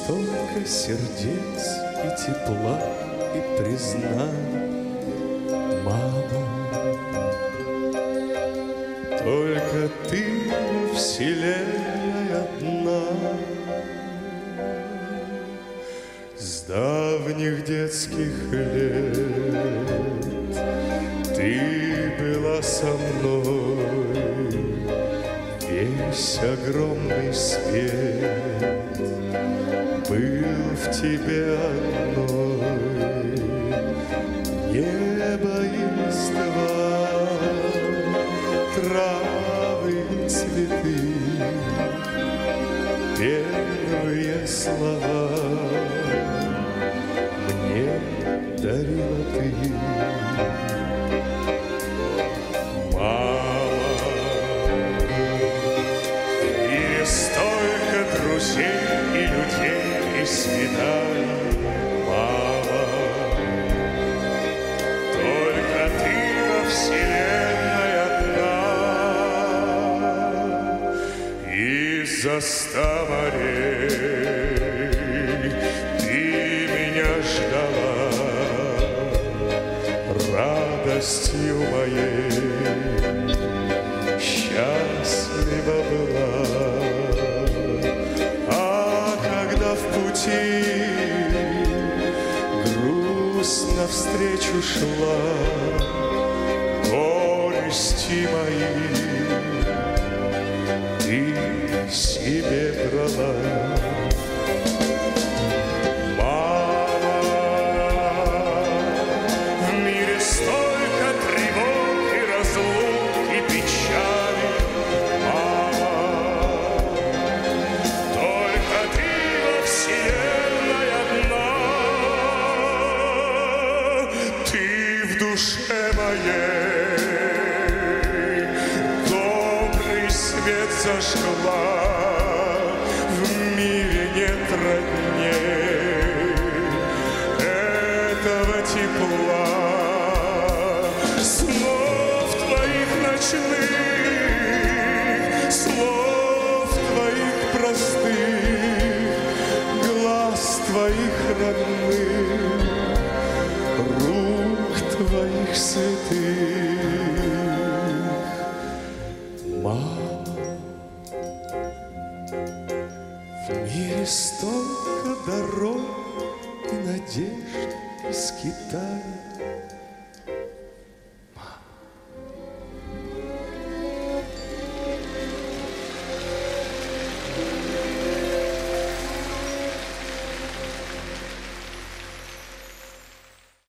столько сердец и тепла, и признаний, мама. Только ты во вселенной одна. С давних детских лет ты была со мной, весь огромный свет был в тебе одной. Небо и листва, травы и цветы, первые слова мне дарила ты. Мама, в мире столько друзей и людей, и свиданий, мама, только ты во вселенной одна. Из-за 100 морей ты меня ждала, радостью моей счастлива была. А когда в пути грустно навстречу шла, горести мои ты себе брала. Душе моей добрый свет зажгла, в мире нет родней этого тепла. Слов твоих ночных, слов твоих простых, глаз твоих родных, твоих святых, мама. В мире столько дорог и надежд и скитаний,